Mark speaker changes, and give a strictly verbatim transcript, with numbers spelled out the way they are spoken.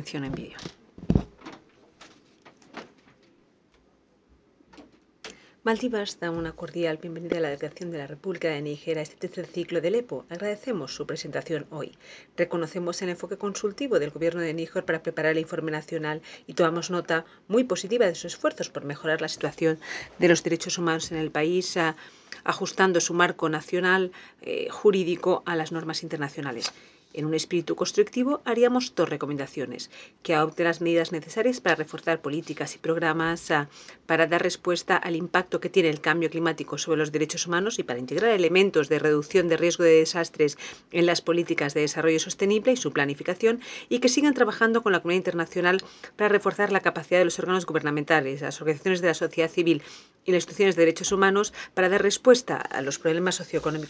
Speaker 1: intervención en vídeo. Maldivas da una cordial bienvenida a la delegación de la República de Níger a este tercer ciclo del E P O. Agradecemos su presentación hoy. Reconocemos el enfoque consultivo del Gobierno de Níger para preparar el informe nacional y tomamos nota muy positiva de sus esfuerzos por mejorar la situación de los derechos humanos en el país, a, ajustando su marco nacional eh, jurídico a las normas internacionales. En un espíritu constructivo, haríamos dos recomendaciones: que adopte las medidas necesarias para reforzar políticas y programas a, para dar respuesta al impacto que tiene el cambio climático sobre los derechos humanos y para integrar elementos de reducción de riesgo de desastres en las políticas de desarrollo sostenible y su planificación, y que sigan trabajando con la comunidad internacional para reforzar la capacidad de los órganos gubernamentales, las organizaciones de la sociedad civil y las instituciones de derechos humanos para dar respuesta a los problemas socioeconómicos